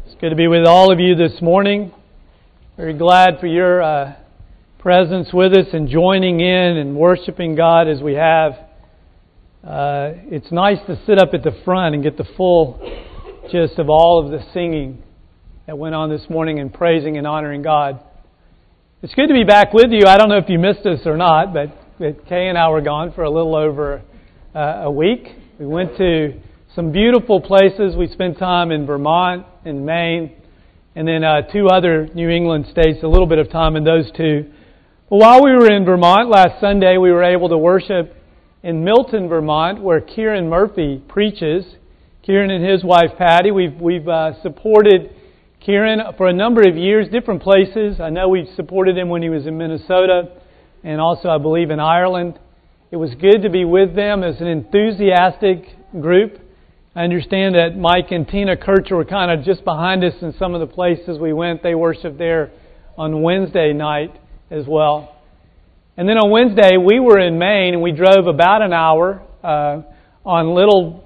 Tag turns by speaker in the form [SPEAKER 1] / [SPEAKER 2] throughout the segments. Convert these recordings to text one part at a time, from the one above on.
[SPEAKER 1] It's good to be with all of you this morning. Very glad for your presence with us and joining in and worshiping God as we have. It's nice to sit up at the front and get the full gist of all of the singing that went on this morning and praising and honoring God. It's good to be back with you. I don't know if you missed us or not, but Kay and I were gone for a little over a week. We went to some beautiful places. We spent time in Vermont and Maine, and then two other New England states, a little bit of time in those two. But while we were in Vermont last Sunday, we were able to worship in Milton, Vermont, where Kieran Murphy preaches. Kieran and his wife Patty. We've supported Kieran for a number of years, different places. I know we supported him when he was in Minnesota and also, I believe, in Ireland. It was good to be with them as an enthusiastic group. I understand that Mike and Tina Kircher were kind of just behind us in some of the places we went. They worshiped there on Wednesday night as well. And then on Wednesday, we were in Maine and we drove about an hour on little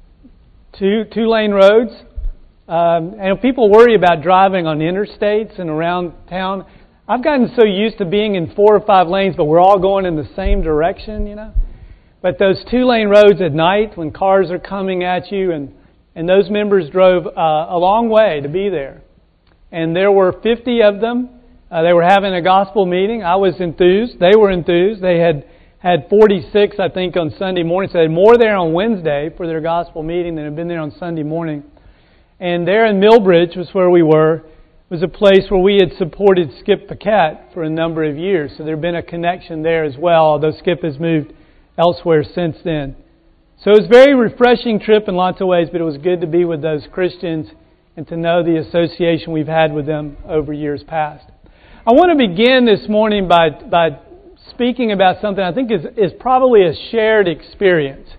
[SPEAKER 1] two-lane roads. And people worry about driving on interstates and around town. I've gotten so used to being in 4 or 5 lanes, but we're all going in the same direction, you know. But those 2-lane roads at night when cars are coming at you, and those members drove a long way to be there. And there were 50 of them. They were having a gospel meeting. I was enthused. They were enthused. They had 46, I think, on Sunday morning. So they had more there on Wednesday for their gospel meeting than had been there on Sunday morning. And there in Millbridge was where we were. It was a place where we had supported Skip Paquette for a number of years. So there had been a connection there as well, although Skip has moved elsewhere since then. So it was a very refreshing trip in lots of ways, but it was good to be with those Christians and to know the association we've had with them over years past. I want to begin this morning by speaking about something I think is probably a shared experience.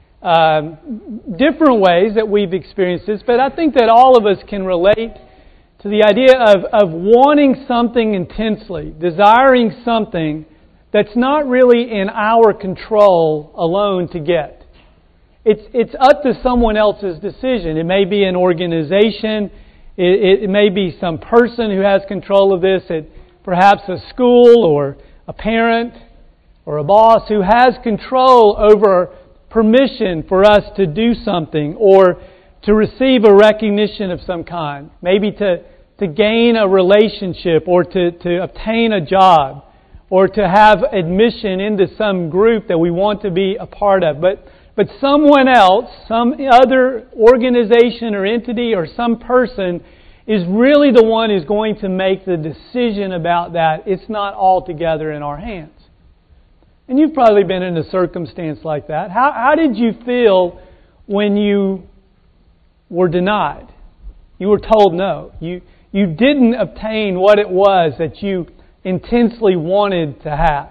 [SPEAKER 1] Different ways that we've experienced this, but I think that all of us can relate to the idea of wanting something intensely, desiring something that's not really in our control alone to get. It's up to someone else's decision. It may be an organization. It may be some person who has control of this. Perhaps a school or a parent or a boss who has control over permission for us to do something or to receive a recognition of some kind. Maybe to gain a relationship or to obtain a job, or to have admission into some group that we want to be a part of. But someone else, some other organization or entity or some person is really the one who's going to make the decision about that. It's not altogether in our hands. And you've probably been in a circumstance like that. How did you feel when you were denied? You were told no. You didn't obtain what it was that you intensely wanted to have.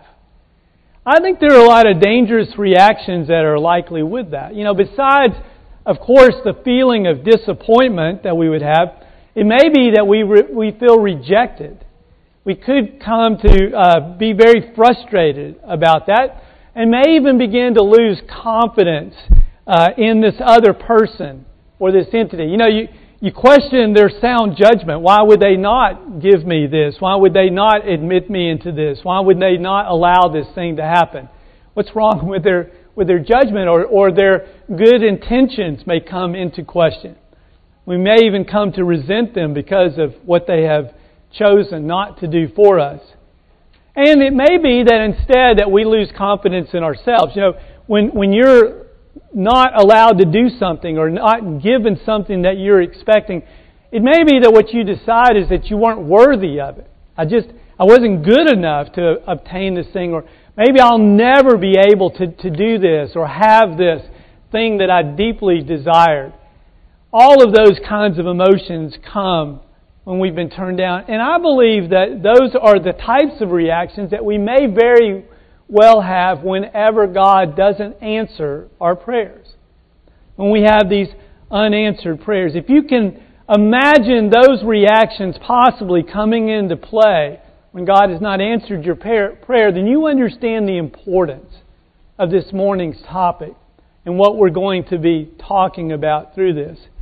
[SPEAKER 1] I think there are a lot of dangerous reactions that are likely with that. You know, besides, of course, the feeling of disappointment that we would have, it may be that we feel rejected. We could come to be very frustrated about that and may even begin to lose confidence in this other person or this entity. You know, you question their sound judgment. Why would they not give me this? Why would they not admit me into this? Why would they not allow this thing to happen? What's wrong with their judgment or their good intentions may come into question. We may even come to resent them because of what they have chosen not to do for us. And it may be that instead that we lose confidence in ourselves. You know, when you're not allowed to do something or not given something that you're expecting, it may be that what you decide is that you weren't worthy of it. I wasn't good enough to obtain this thing, or maybe I'll never be able to do this or have this thing that I deeply desired. All of those kinds of emotions come when we've been turned down. And I believe that those are the types of reactions that we may very well have whenever God doesn't answer our prayers. When we have these unanswered prayers. If you can imagine those reactions possibly coming into play when God has not answered your prayer, then you understand the importance of this morning's topic and what we're going to be talking about through this.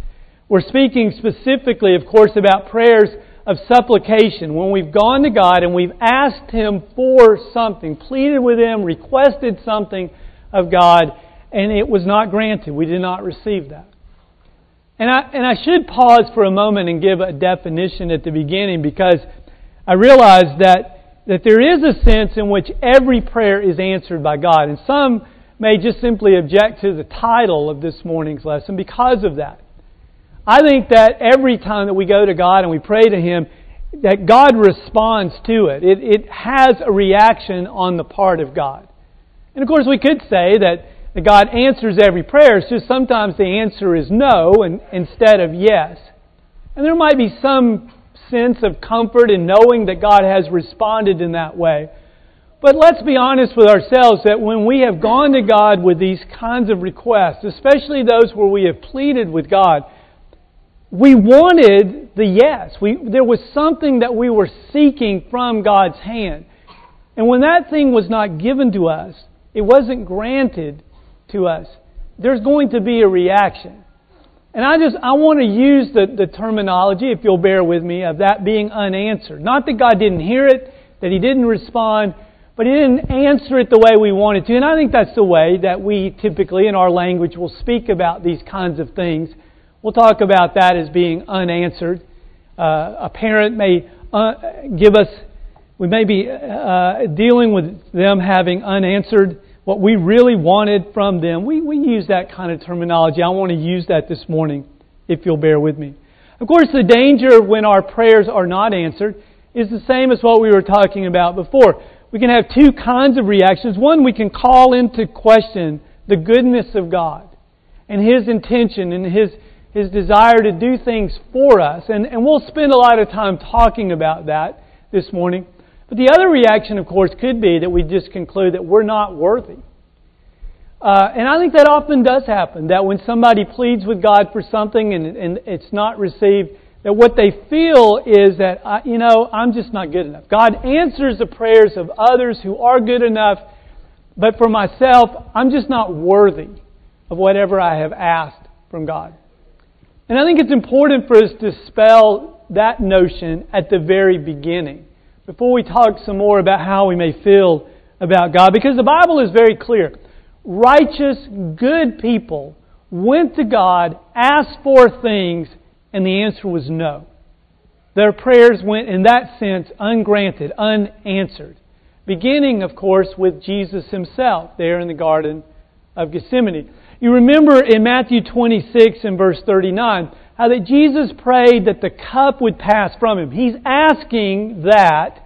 [SPEAKER 1] We're speaking specifically, of course, about prayers of supplication. When we've gone to God and we've asked Him for something, pleaded with Him, requested something of God, and it was not granted. We did not receive that. And I should pause for a moment and give a definition at the beginning, because I realize that there is a sense in which every prayer is answered by God. And some may just simply object to the title of this morning's lesson because of that. I think that every time that we go to God and we pray to Him, that God responds to it. It has a reaction on the part of God. And of course we could say that God answers every prayer. It's just sometimes the answer is no instead of yes. And there might be some sense of comfort in knowing that God has responded in that way. But let's be honest with ourselves that when we have gone to God with these kinds of requests, especially those where we have pleaded with God, we wanted the yes. There was something that we were seeking from God's hand. And when that thing was not given to us, it wasn't granted to us, there's going to be a reaction. And I want to use the terminology, if you'll bear with me, of that being unanswered. Not that God didn't hear it, that He didn't respond, but He didn't answer it the way we wanted to. And I think that's the way that we typically in our language will speak about these kinds of things. We'll talk about that as being unanswered. A parent may we may be dealing with them having unanswered what we really wanted from them. We use that kind of terminology. I want to use that this morning, if you'll bear with me. Of course, the danger when our prayers are not answered is the same as what we were talking about before. We can have two kinds of reactions. One, we can call into question the goodness of God and His intention and His desire to do things for us. And we'll spend a lot of time talking about that this morning. But the other reaction, of course, could be that we just conclude that we're not worthy. And I think that often does happen, that when somebody pleads with God for something and it's not received, that what they feel is that, I'm just not good enough. God answers the prayers of others who are good enough, but for myself, I'm just not worthy of whatever I have asked from God. And I think it's important for us to dispel that notion at the very beginning, before we talk some more about how we may feel about God. Because the Bible is very clear. Righteous, good people went to God, asked for things, and the answer was no. Their prayers went, in that sense, ungranted, unanswered. Beginning, of course, with Jesus Himself there in the Garden of Gethsemane. You remember in Matthew 26 and verse 39, how that Jesus prayed that the cup would pass from Him. He's asking that,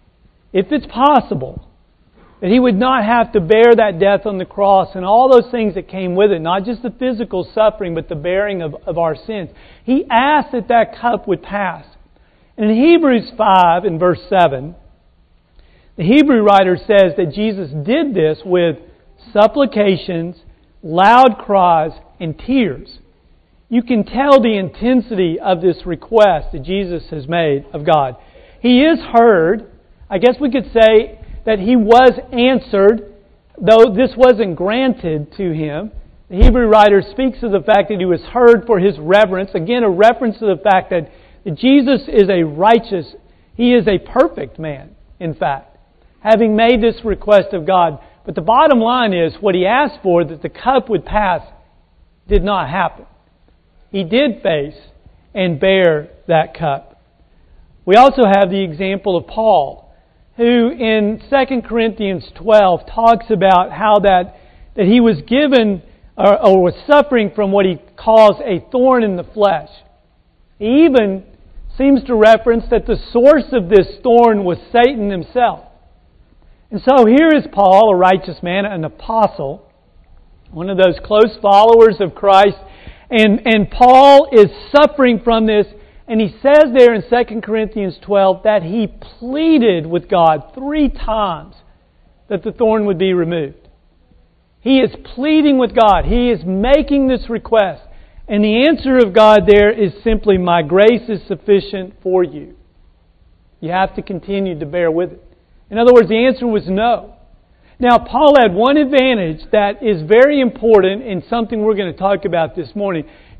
[SPEAKER 1] if it's possible, that He would not have to bear that death on the cross and all those things that came with it, not just the physical suffering, but the bearing of our sins. He asked that that cup would pass. And in Hebrews 5 and verse 7, the Hebrew writer says that Jesus did this with supplications, loud cries, and tears. You can tell the intensity of this request that Jesus has made of God. He is heard. I guess we could say that He was answered, though this wasn't granted to Him. The Hebrew writer speaks of the fact that He was heard for His reverence. Again, a reference to the fact that Jesus is a righteous, He is a perfect man, in fact, having made this request of God. But the bottom line is, what He asked for, that the cup would pass, did not happen. He did face and bear that cup. We also have the example of Paul, who in 2 Corinthians 12 talks about how that he was given or was suffering from what he calls a thorn in the flesh. He even seems to reference that the source of this thorn was Satan himself. And so here is Paul, a righteous man, an apostle, one of those close followers of Christ. And Paul is suffering from this. And he says there in 2 Corinthians 12 that he pleaded with God 3 times that the thorn would be removed. He is pleading with God. He is making this request. And the answer of God there is simply, my grace is sufficient for you. You have to continue to bear with it. In other words, the answer was no. Now, Paul had one advantage that is very important and something we're going to talk about this morning.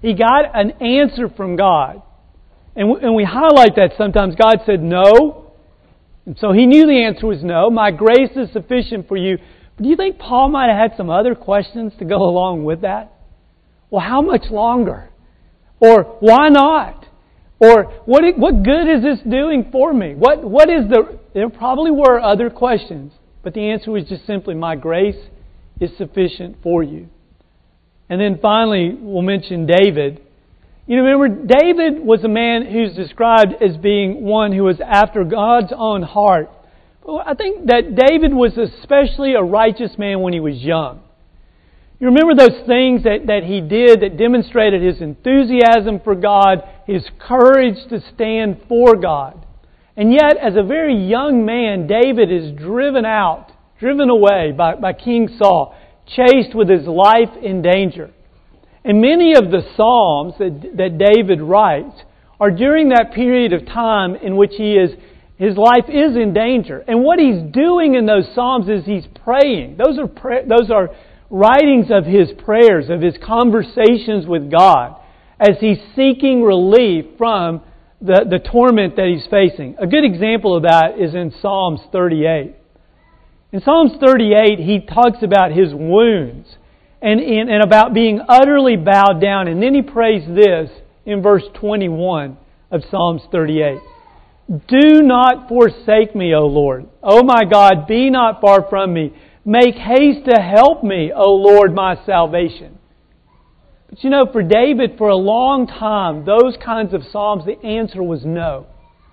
[SPEAKER 1] He got an answer from God. And we highlight that sometimes. God said no. And so he knew the answer was no. My grace is sufficient for you. But do you think Paul might have had some other questions to go along with that? Well, how much longer? Or why not? Or what good is this doing for me? What is the... There probably were other questions. But the answer was just simply, my grace is sufficient for you. And then finally, we'll mention David. You know, remember, David was a man who's described as being one who was after God's own heart. Well, I think that David was especially a righteous man when he was young. You remember those things that he did that demonstrated his enthusiasm for God, his courage to stand for God. And yet, as a very young man, David is driven away by King Saul, chased with his life in danger. And many of the Psalms that David writes are during that period of time in which his life is in danger. And what he's doing in those Psalms is he's praying. Those are writings of his prayers, of his conversations with God, as he's seeking relief from the torment that he's facing. A good example of that is in Psalms 38. In Psalms 38, he talks about his wounds and about being utterly bowed down. And then he prays this in verse 21 of Psalms 38. Do not forsake me, O Lord. O my God, be not far from me. Make haste to help me, O Lord, my salvation. But you know, for David, for a long time, those kinds of psalms, the answer was no.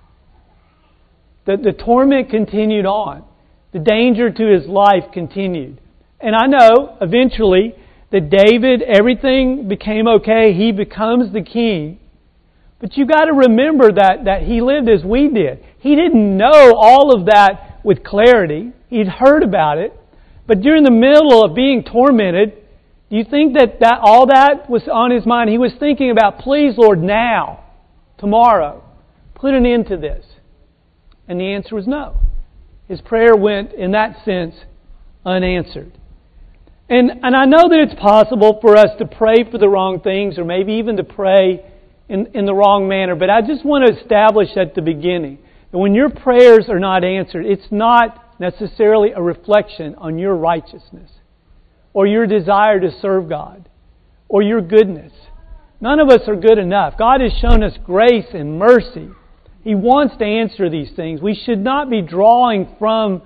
[SPEAKER 1] The torment continued on. The danger to his life continued. And I know, eventually, that David, everything became okay. He becomes the king. But you've got to remember that he lived as we did. He didn't know all of that with clarity. He'd heard about it. But during the middle of being tormented, do you think that all that was on his mind? He was thinking about, please, Lord, now, tomorrow, put an end to this. And the answer was no. His prayer went, in that sense, unanswered. And I know that it's possible for us to pray for the wrong things, or maybe even to pray in the wrong manner. But I just want to establish at the beginning that when your prayers are not answered, it's not necessarily a reflection on your righteousness or your desire to serve God or your goodness. None of us are good enough. God has shown us grace and mercy. He wants to answer these things. We should not be drawing from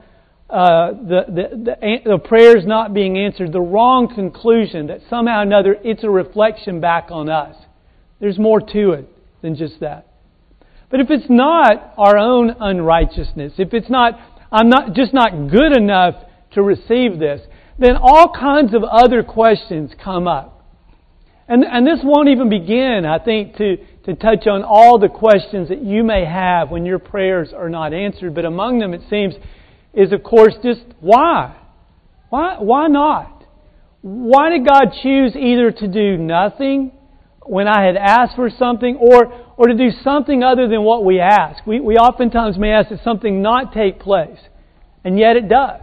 [SPEAKER 1] the prayers not being answered the wrong conclusion that somehow or another it's a reflection back on us. There's more to it than just that. But if it's not our own unrighteousness, if it's not, I'm not good enough to receive this, then all kinds of other questions come up. And this won't even begin, I think, to touch on all the questions that you may have when your prayers are not answered. But among them, it seems, is of course just why? Why not? Why did God choose either to do nothing when I had asked for something, or to do something other than what we ask? We oftentimes may ask that something not take place, and yet it does.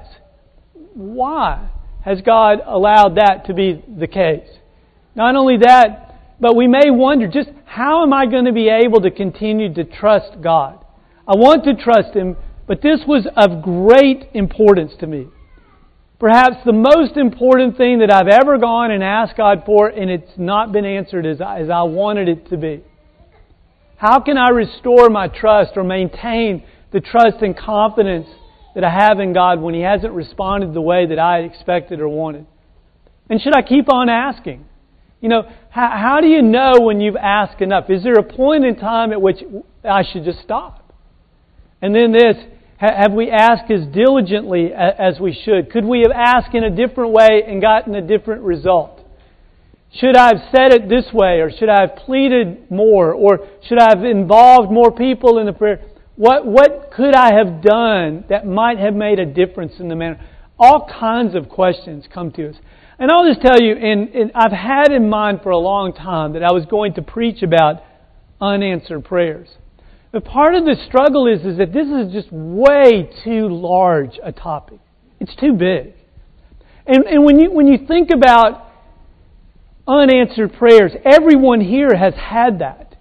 [SPEAKER 1] Why has God allowed that to be the case? Not only that, but we may wonder, just how am I going to be able to continue to trust God? I want to trust Him, but this was of great importance to me. Perhaps the most important thing that I've ever gone and asked God for, and it's not been answered as I wanted it to be. How can I restore my trust or maintain the trust and confidence that I have in God when He hasn't responded the way that I expected or wanted? And should I keep on asking? You know, how do you know when you've asked enough? Is there a point in time at which I should just stop? And then this, have we asked as diligently as we should? Could we have asked in a different way and gotten a different result? Should I have said it this way, or should I have pleaded more, or should I have involved more people in the prayer? What could I have done that might have made a difference in the matter? All kinds of questions come to us. And I'll just tell you, and I've had in mind for a long time that I was going to preach about unanswered prayers. But part of the struggle is that this is just way too large a topic. It's too big. And when you think about unanswered prayers. Everyone here has had that.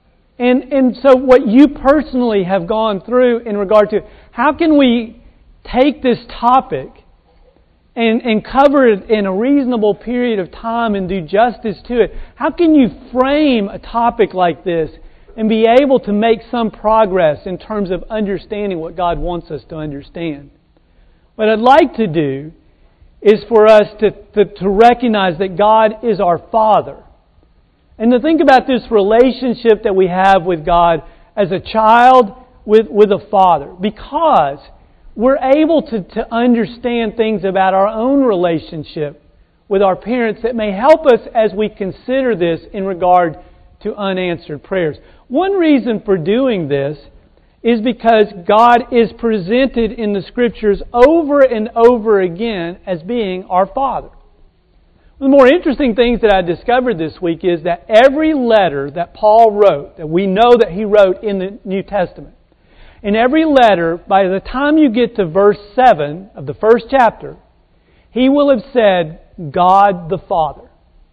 [SPEAKER 1] And so what you personally have gone through in regard to how can we take this topic and cover it in a reasonable period of time and do justice to it? How can you frame a topic like this and be able to make some progress in terms of understanding what God wants us to understand? What I'd like to do is for us to recognize that God is our Father. And to think about this relationship that we have with God as a child with a father. Because we're able to understand things about our own relationship with our parents that may help us as we consider this in regard to unanswered prayers. One reason for doing this is because God is presented in the Scriptures over and over again as being our Father. One of the more interesting things that I discovered this week is that every letter that Paul wrote, that we know that he wrote in the New Testament, in every letter, by the time you get to verse 7 of the first chapter, he will have said, God the Father.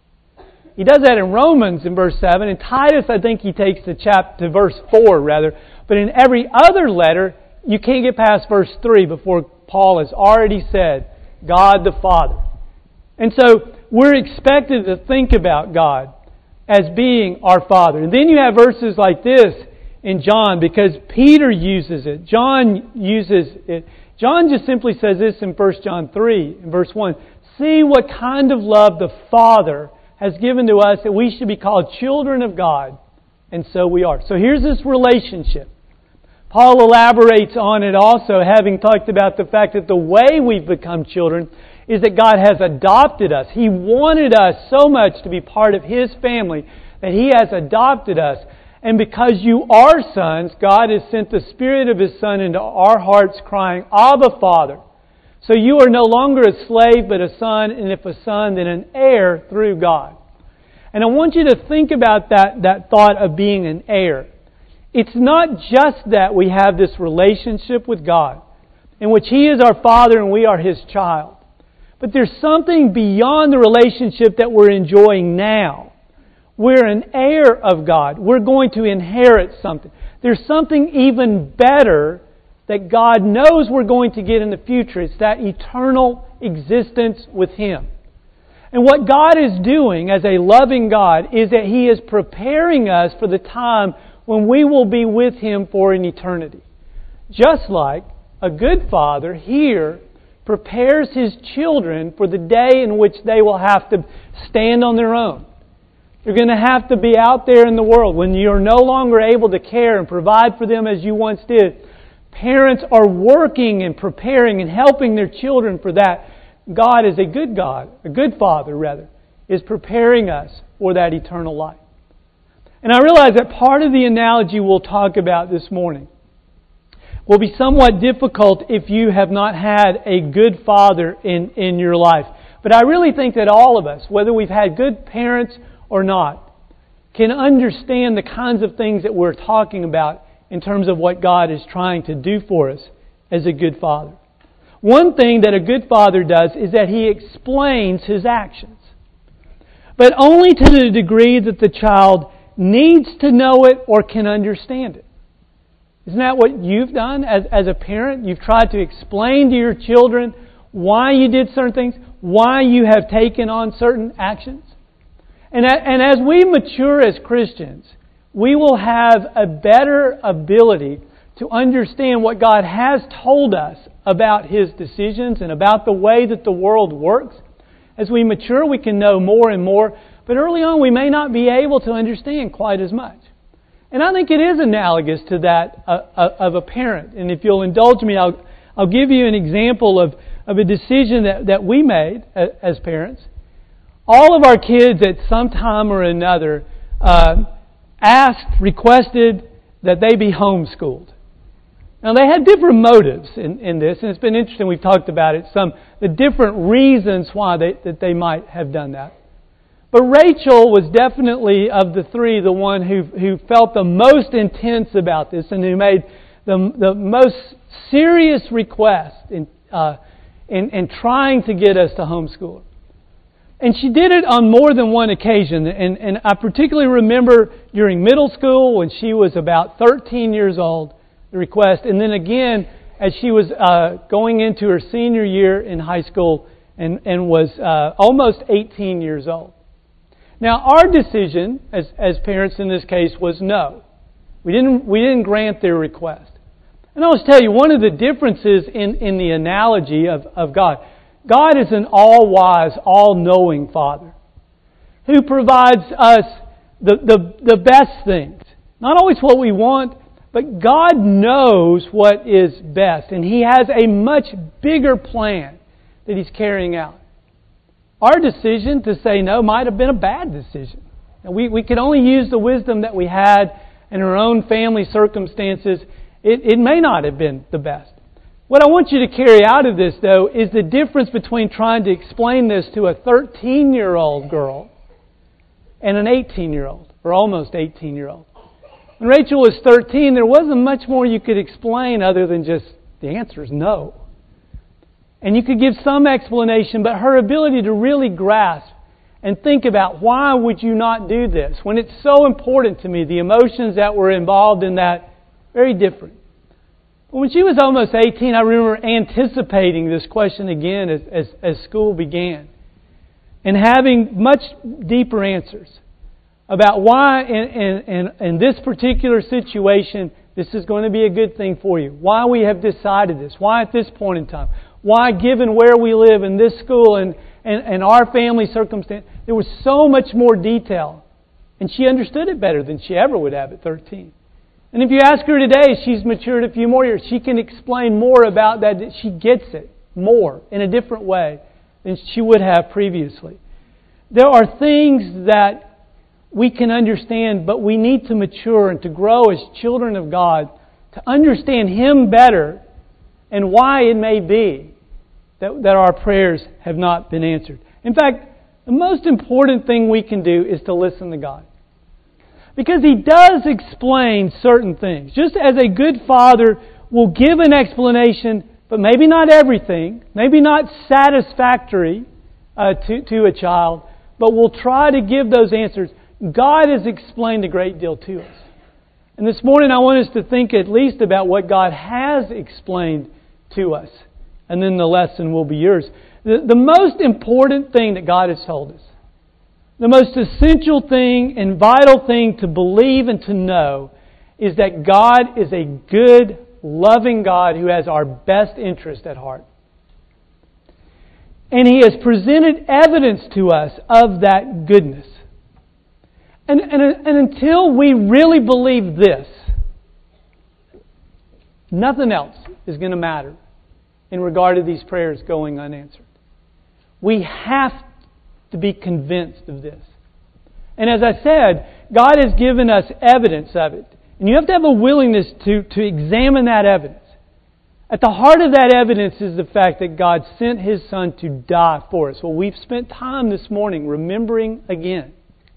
[SPEAKER 1] He does that in Romans in verse 7. In Titus, I think he takes to verse 4 rather. But in every other letter, you can't get past verse 3 before Paul has already said, God the Father. And so we're expected to think about God as being our Father. And then you have verses like this in John, because Peter uses it. John uses it. John just simply says this in 1 John 3, in verse 1. See what kind of love the Father has given to us that we should be called children of God. And so we are. So here's this relationship. Paul elaborates on it also, having talked about the fact that the way we've become children is that God has adopted us. He wanted us so much to be part of His family that He has adopted us. And because you are sons, God has sent the Spirit of His Son into our hearts crying, Abba, Father. So you are no longer a slave but a son, and if a son, then an heir through God. And I want you to think about that thought of being an heir. It's not just that we have this relationship with God, in which He is our Father and we are His child. But there's something beyond the relationship that we're enjoying now. We're an heir of God. We're going to inherit something. There's something even better that God knows we're going to get in the future. It's that eternal existence with Him. And what God is doing as a loving God is that He is preparing us for the time when we will be with Him for an eternity. Just like a good father here prepares his children for the day in which they will have to stand on their own. You're going to have to be out there in the world when you're no longer able to care and provide for them as you once did. Parents are working and preparing and helping their children for that. God is a good Father rather, is preparing us for that eternal life. And I realize that part of the analogy we'll talk about this morning will be somewhat difficult if you have not had a good father in your life. But I really think that all of us, whether we've had good parents or not, can understand the kinds of things that we're talking about in terms of what God is trying to do for us as a good father. One thing that a good father does is that he explains his actions, but only to the degree that the child needs to know it or can understand it. Isn't that what you've done as a parent? You've tried to explain to your children why you did certain things, why you have taken on certain actions. And as we mature as Christians, we will have a better ability to understand what God has told us about His decisions and about the way that the world works. As we mature, we can know more and more, but early on we may not be able to understand quite as much. And I think it is analogous to that of a parent. And if you'll indulge me, I'll give you an example of a decision that we made as parents. All of our kids at some time or another requested that they be homeschooled. Now they had different motives in this, and it's been interesting. We've talked about it, the different reasons why they might have done that. But Rachel was definitely, of the three, the one who felt the most intense about this and who made the most serious request in trying to get us to homeschool. And she did it on more than one occasion. And I particularly remember during middle school when she was about 13 years old, the request. And then again, as she was going into her senior year in high school and was almost 18 years old. Now, our decision as parents in this case was no. We didn't grant their request. And I'll just tell you, one of the differences in the analogy of God, God is an all-wise, all-knowing Father who provides us the best things. Not always what we want, but God knows what is best. And He has a much bigger plan that He's carrying out. Our decision to say no might have been a bad decision. And we could only use the wisdom that we had in our own family circumstances. It may not have been the best. What I want you to carry out of this, though, is the difference between trying to explain this to a 13-year-old girl and an 18-year-old, or almost 18-year-old. When Rachel was 13, there wasn't much more you could explain other than just the answer is no. And you could give some explanation, but her ability to really grasp and think about why would you not do this when it's so important to me, the emotions that were involved in that, very different. When she was almost 18, I remember anticipating this question again as school began and having much deeper answers about why in this particular situation this is going to be a good thing for you, why we have decided this, why at this point in time, why given where we live in this school and our family circumstance, there was so much more detail. And she understood it better than she ever would have at 13. And if you ask her today, she's matured a few more years. She can explain more about that. She gets it more in a different way than she would have previously. There are things that we can understand, but we need to mature and to grow as children of God to understand Him better and why it may be that our prayers have not been answered. In fact, the most important thing we can do is to listen to God. Because He does explain certain things. Just as a good father will give an explanation, but maybe not everything, maybe not satisfactory to a child, but will try to give those answers. God has explained a great deal to us. And this morning I want us to think at least about what God has explained to us. And then the lesson will be yours. The most important thing that God has told us, the most essential thing and vital thing to believe and to know is that God is a good, loving God who has our best interest at heart. And He has presented evidence to us of that goodness. And until we really believe this, nothing else is going to matter in regard to these prayers going unanswered. We have to be convinced of this. And as I said, God has given us evidence of it. And you have to have a willingness to examine that evidence. At the heart of that evidence is the fact that God sent His Son to die for us. Well, we've spent time this morning remembering again.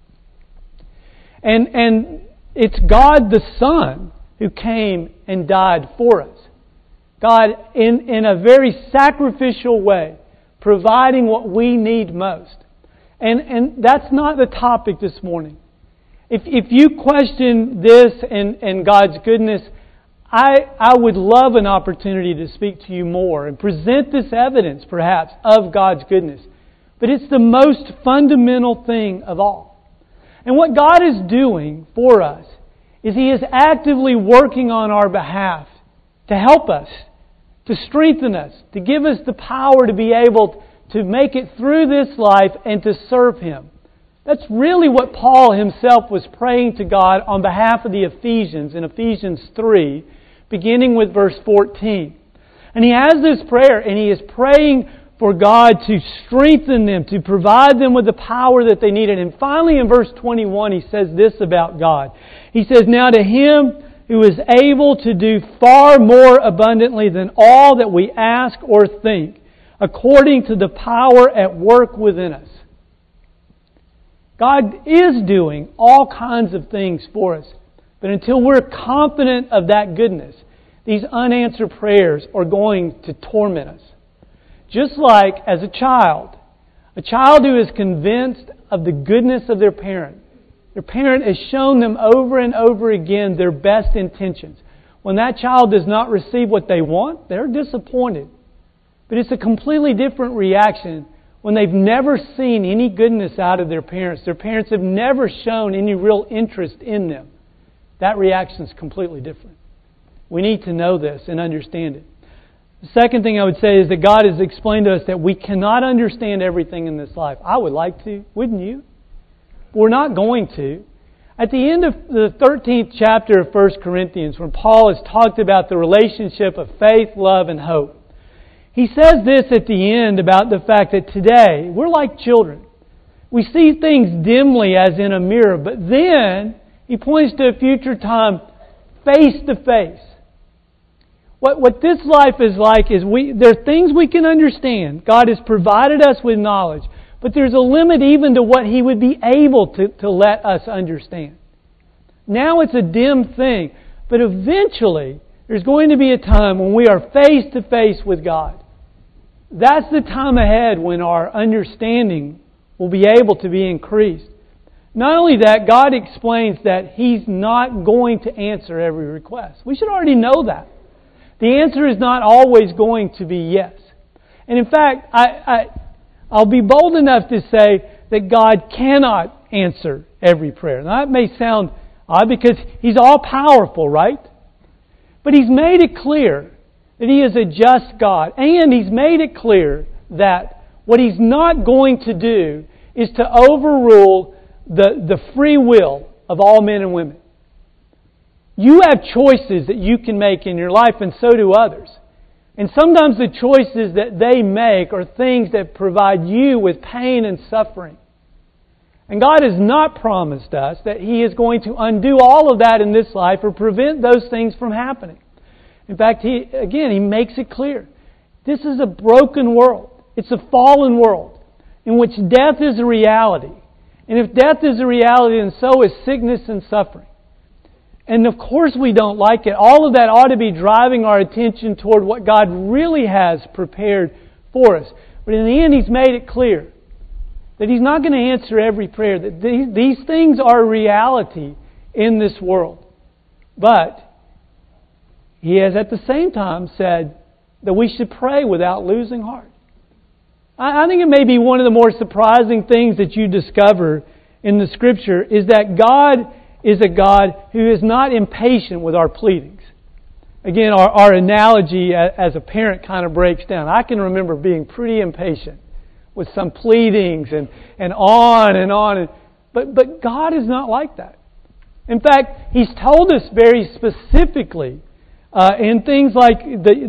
[SPEAKER 1] And it's God the Son who came and died for us. God, in a very sacrificial way, providing what we need most. And that's not the topic this morning. If you question this and God's goodness, I would love an opportunity to speak to you more and present this evidence, perhaps, of God's goodness. But it's the most fundamental thing of all. And what God is doing for us is He is actively working on our behalf to help us, to strengthen us, to give us the power to be able to make it through this life and to serve Him. That's really what Paul himself was praying to God on behalf of the Ephesians in Ephesians 3, beginning with verse 14. And he has this prayer, and he is praying for God to strengthen them, to provide them with the power that they needed. And finally in verse 21 he says this about God. He says, "Now to Him who is able to do far more abundantly than all that we ask or think, according to the power at work within us." God is doing all kinds of things for us. But until we're confident of that goodness, these unanswered prayers are going to torment us. Just like as a child A child who is convinced of the goodness of their parent. Their parent has shown them over and over again their best intentions. When that child does not receive what they want, they're disappointed. But it's a completely different reaction when they've never seen any goodness out of their parents. Their parents have never shown any real interest in them. That reaction is completely different. We need to know this and understand it. The second thing I would say is that God has explained to us that we cannot understand everything in this life. I would like to, wouldn't you? We're not going to. At the end of the 13th chapter of 1 Corinthians, when Paul has talked about the relationship of faith, love, and hope, he says this at the end about the fact that today, we're like children. We see things dimly as in a mirror, but then he points to a future time face to face. What this life is like is there are things we can understand. God has provided us with knowledge. But there's a limit even to what He would be able to let us understand. Now it's a dim thing. But eventually, there's going to be a time when we are face to face with God. That's the time ahead when our understanding will be able to be increased. Not only that, God explains that He's not going to answer every request. We should already know that. The answer is not always going to be yes. And in fact, I'll be bold enough to say that God cannot answer every prayer. Now that may sound odd because He's all-powerful, right? But He's made it clear that He is a just God. And He's made it clear that what He's not going to do is to overrule the free will of all men and women. You have choices that you can make in your life, and so do others. And sometimes the choices that they make are things that provide you with pain and suffering. And God has not promised us that He is going to undo all of that in this life or prevent those things from happening. In fact, He makes it clear. This is a broken world. It's a fallen world in which death is a reality. And if death is a reality, then so is sickness and suffering. And of course we don't like it. All of that ought to be driving our attention toward what God really has prepared for us. But in the end, He's made it clear that He's not going to answer every prayer. That these things are reality in this world. But He has at the same time said that we should pray without losing heart. I think it may be one of the more surprising things that you discover in the Scripture is that God is a God who is not impatient with our pleadings. Again, our analogy as a parent kind of breaks down. I can remember being pretty impatient with some pleadings and on and on. But God is not like that. In fact, He's told us very specifically in things like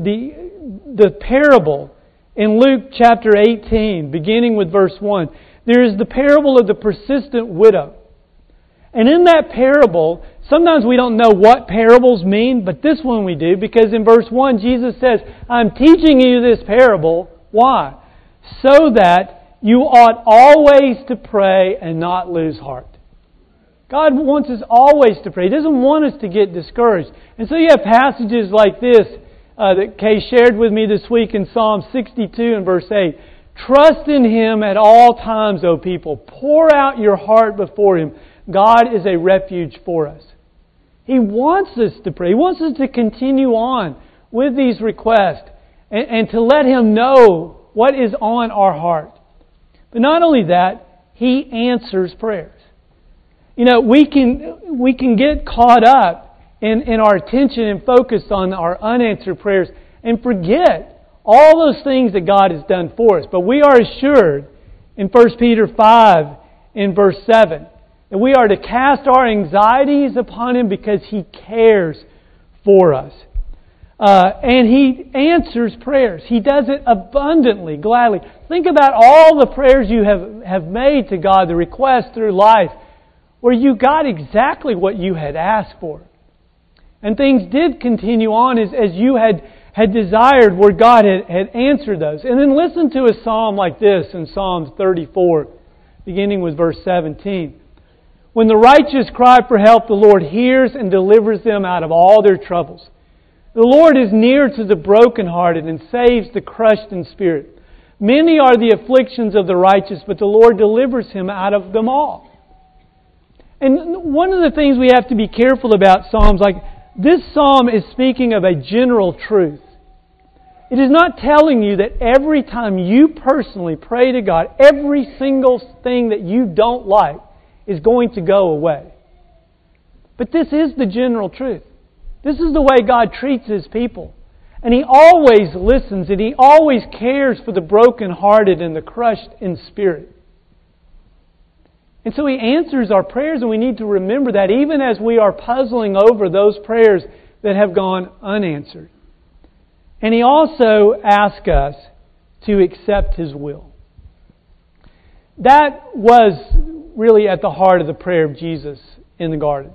[SPEAKER 1] the parable in Luke chapter 18, beginning with verse 1. There is the parable of the persistent widow. And in that parable, sometimes we don't know what parables mean, but this one we do, because in verse 1 Jesus says, I'm teaching you this parable. Why? So that you ought always to pray and not lose heart. God wants us always to pray. He doesn't want us to get discouraged. And so you have passages like this that Kay shared with me this week in Psalm 62 and verse 8. Trust in Him at all times, O people. Pour out your heart before Him. God is a refuge for us. He wants us to pray. He wants us to continue on with these requests and to let Him know what is on our heart. But not only that, He answers prayers. You know, we can get caught up in our attention and focus on our unanswered prayers and forget all those things that God has done for us. But we are assured in 1 Peter 5 in verse 7 that we are to cast our anxieties upon Him because He cares for us. And He answers prayers. He does it abundantly, gladly. Think about all the prayers you have made to God, the requests through life, where you got exactly what you had asked for. And things did continue on as you had desired, where God had answered those. And then listen to a psalm like this in Psalms 34, beginning with verse 17. When the righteous cry for help, the Lord hears and delivers them out of all their troubles. The Lord is near to the brokenhearted and saves the crushed in spirit. Many are the afflictions of the righteous, but the Lord delivers him out of them all. And one of the things we have to be careful about Psalms, like this Psalm is speaking of a general truth. It is not telling you that every time you personally pray to God, every single thing that you don't like is going to go away. But this is the general truth. This is the way God treats His people. And He always listens and He always cares for the brokenhearted and the crushed in spirit. And so He answers our prayers, and we need to remember that even as we are puzzling over those prayers that have gone unanswered. And He also asks us to accept His will. That was really at the heart of the prayer of Jesus in the garden.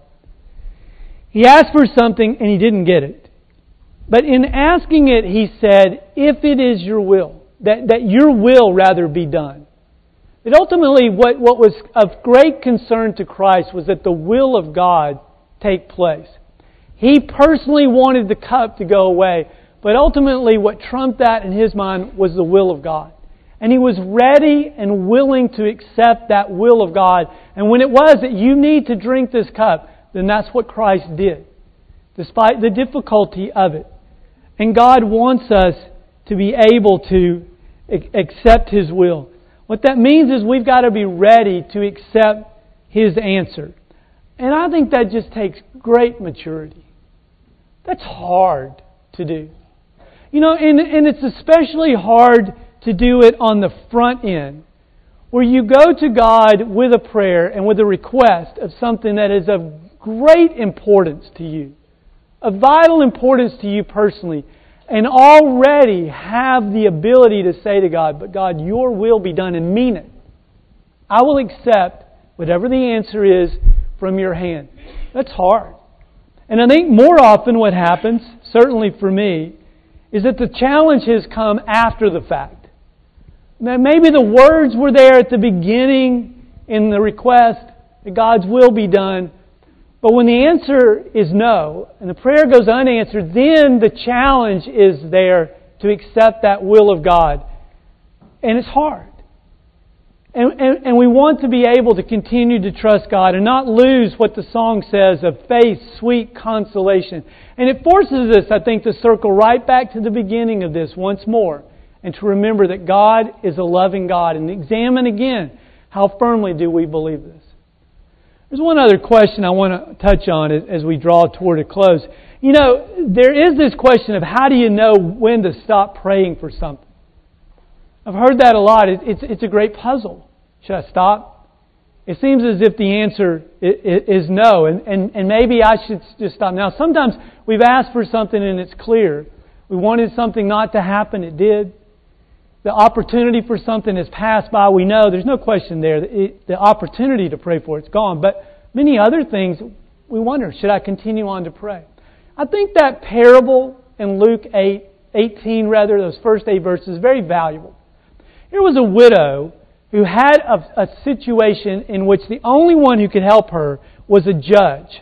[SPEAKER 1] He asked for something and He didn't get it. But in asking it, He said, if it is your will, that your will rather be done. But ultimately, what was of great concern to Christ was that the will of God take place. He personally wanted the cup to go away, but ultimately what trumped that in His mind was the will of God. And He was ready and willing to accept that will of God. And when it was that you need to drink this cup, then that's what Christ did, despite the difficulty of it. And God wants us to be able to accept His will. What that means is we've got to be ready to accept His answer. And I think that just takes great maturity. That's hard to do. You know, and it's especially hard to do it on the front end, where you go to God with a prayer and with a request of something that is of great importance to you, of vital importance to you personally, and already have the ability to say to God, but God, your will be done, and mean it. I will accept whatever the answer is from your hand. That's hard. And I think more often what happens, certainly for me, is that the challenge has come after the fact. Maybe the words were there at the beginning in the request that God's will be done, but when the answer is no, and the prayer goes unanswered, then the challenge is there to accept that will of God. And it's hard. And we want to be able to continue to trust God and not lose what the song says of faith, sweet consolation. And it forces us, I think, to circle right back to the beginning of this once more and to remember that God is a loving God, and examine again, how firmly do we believe this? There's one other question I want to touch on as we draw toward a close. You know, there is this question of how do you know when to stop praying for something? I've heard that a lot. It's a great puzzle. Should I stop? It seems as if the answer is no, and maybe I should just stop. Now, sometimes we've asked for something and it's clear. We wanted something not to happen, it did. The opportunity for something has passed by. We know there's no question there. The opportunity to pray for it's gone. But many other things, we wonder, should I continue on to pray? I think that parable in Luke 18, those first 8 verses, is very valuable. Here was a widow who had a situation in which the only one who could help her was a judge.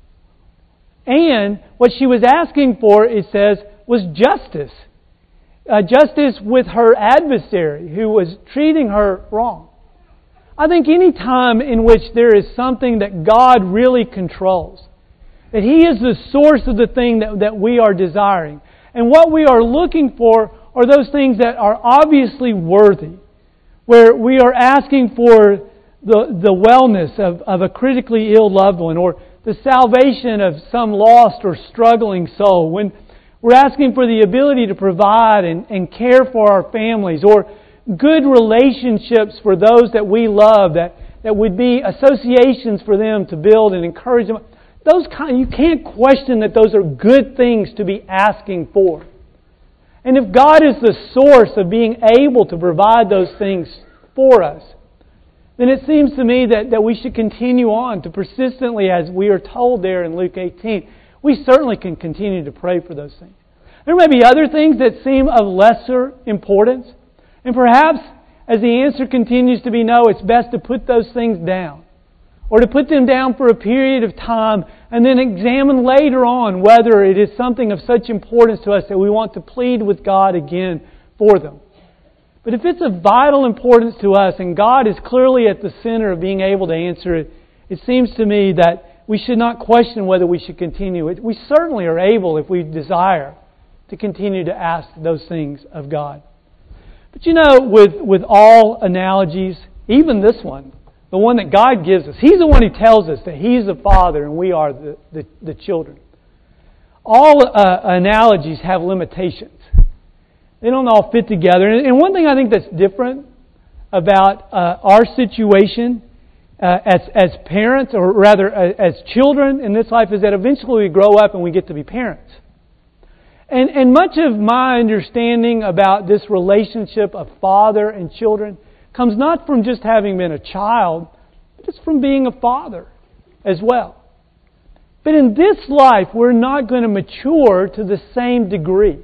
[SPEAKER 1] And what she was asking for, it says, was justice. Justice with her adversary who was treating her wrong. I think any time in which there is something that God really controls, that He is the source of the thing that we are desiring, and what we are looking for are those things that are obviously worthy, where we are asking for the wellness of a critically ill loved one, or the salvation of some lost or struggling soul, when we're asking for the ability to provide and care for our families, or good relationships for those that we love, that would be associations for them to build and encourage them. You can't question that those are good things to be asking for. And if God is the source of being able to provide those things for us, then it seems to me that we should continue on to persistently, as we are told there in Luke 18, we certainly can continue to pray for those things. There may be other things that seem of lesser importance. And perhaps, as the answer continues to be no, it's best to put those things down. Or to put them down for a period of time and then examine later on whether it is something of such importance to us that we want to plead with God again for them. But if it's of vital importance to us and God is clearly at the center of being able to answer it, it seems to me that we should not question whether we should continue it. We certainly are able, if we desire, to continue to ask those things of God. But with all analogies, even this one, the one that God gives us, He's the one who tells us that He's the Father and we are the children. All analogies have limitations. They don't all fit together. And one thing I think that's different about our situation as parents, or rather as children in this life, is that eventually we grow up and we get to be parents. And much of my understanding about this relationship of father and children comes not from just having been a child, but it's from being a father as well. But in this life, we're not going to mature to the same degree.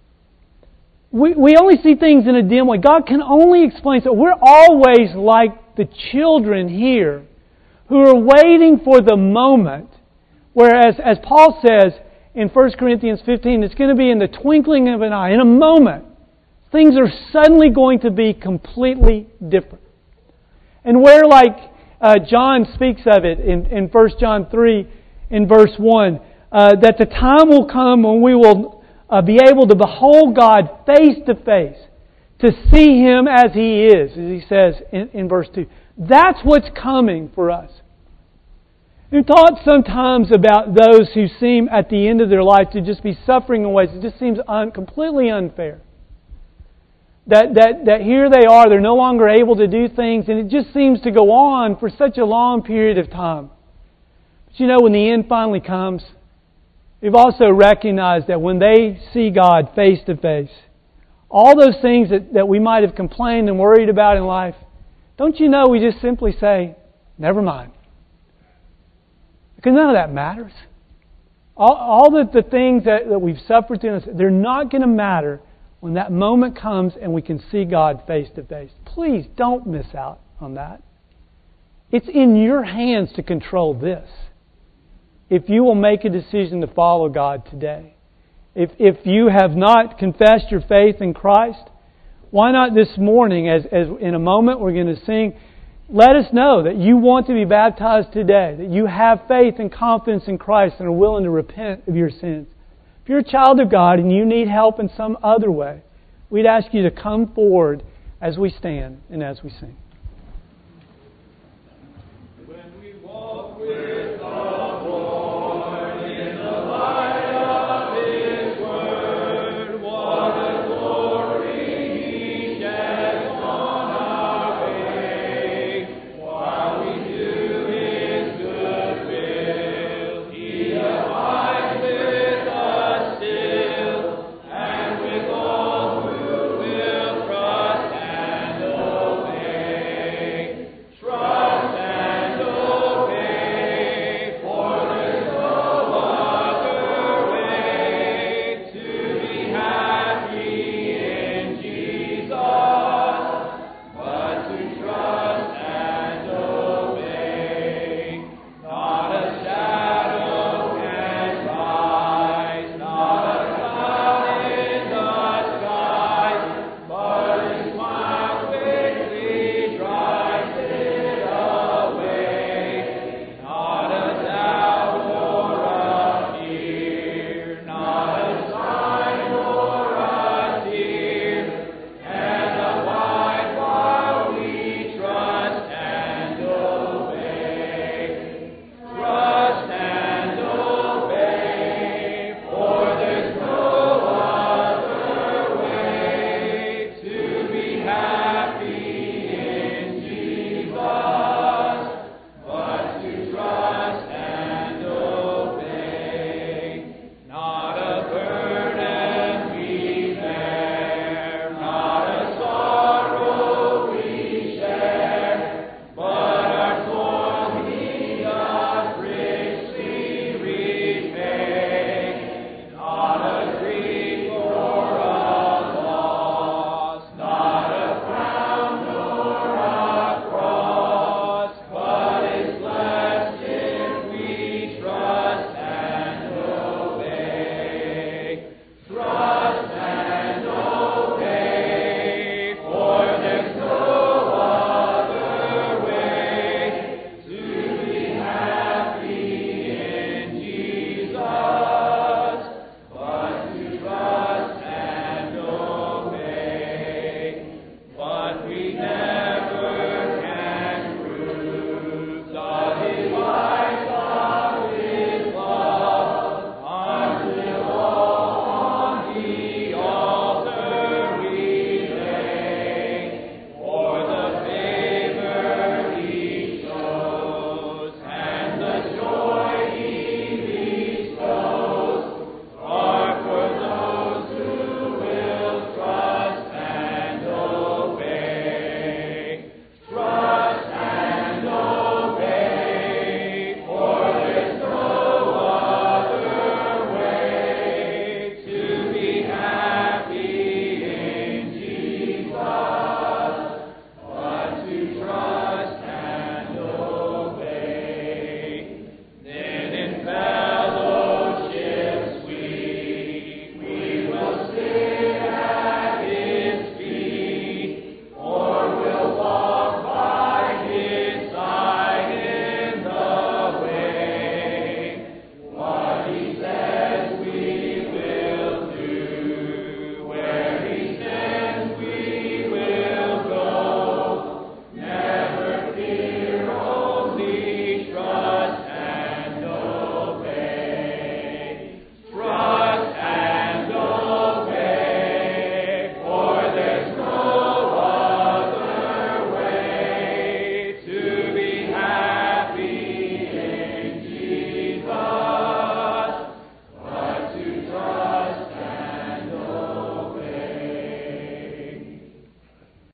[SPEAKER 1] We only see things in a dim way. God can only explain. So we're always like the children here who are waiting for the moment. Whereas, as Paul says in 1 Corinthians 15, it's going to be in the twinkling of an eye. In a moment, things are suddenly going to be completely different. And where, like John speaks of it in 1 John 3, in verse 1, that the time will come when we will be able to behold God face to face, to see Him as He is, as He says in verse 2. That's what's coming for us. We've talked sometimes about those who seem at the end of their life to just be suffering in ways that just seems completely unfair. That here they are, they're no longer able to do things, and it just seems to go on for such a long period of time. But when the end finally comes, we've also recognized that when they see God face to face, all those things that we might have complained and worried about in life, don't you know we just simply say, never mind. Because none of that matters. All the things that we've suffered in us, they're not going to matter when that moment comes and we can see God face to face. Please don't miss out on that. It's in your hands to control this. If you will make a decision to follow God today. If you have not confessed your faith in Christ, why not this morning, as in a moment we're going to sing, let us know that you want to be baptized today, that you have faith and confidence in Christ and are willing to repent of your sins. If you're a child of God and you need help in some other way, we'd ask you to come forward as we stand and as we sing.